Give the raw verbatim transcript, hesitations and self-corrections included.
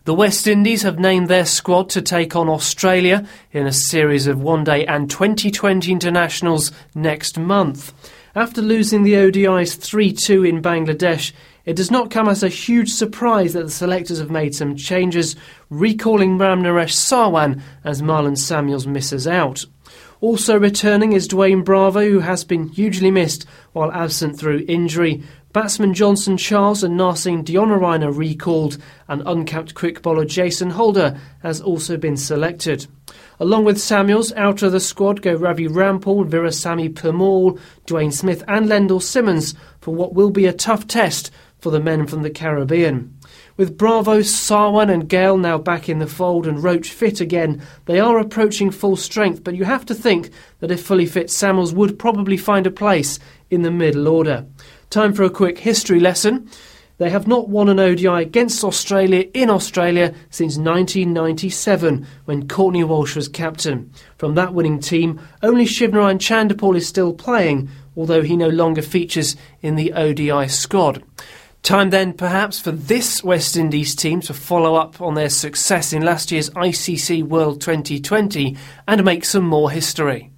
The West Indies have named their squad to take on Australia in a series of one-day and twenty twenty internationals next month. After losing the O D Is three two in Bangladesh, it does not come as a huge surprise that the selectors have made some changes, recalling Ramnaresh Sarwan as Marlon Samuels misses out. Also returning is Dwayne Bravo, who has been hugely missed while absent through injury. Batsman Johnson Charles and Narsingh Deonarine are recalled, and uncapped quick bowler Jason Holder has also been selected. Along with Samuels, out of the squad go Ravi Rampal, Virasamy Permaul, Dwayne Smith and Lendl Simmons for what will be a tough test for the men from the Caribbean. With Bravo, Sarwan and Gale now back in the fold and Roach fit again, they are approaching full strength, but you have to think that if fully fit, Samuels would probably find a place in the middle order. Time for a quick history lesson. They have not won an O D I against Australia in Australia since nineteen ninety-seven, when Courtney Walsh was captain. From that winning team, only Shivnarine Chanderpaul is still playing, although he no longer features in the O D I squad. Time then, perhaps, for this West Indies team to follow up on their success in last year's I C C World twenty twenty and make some more history.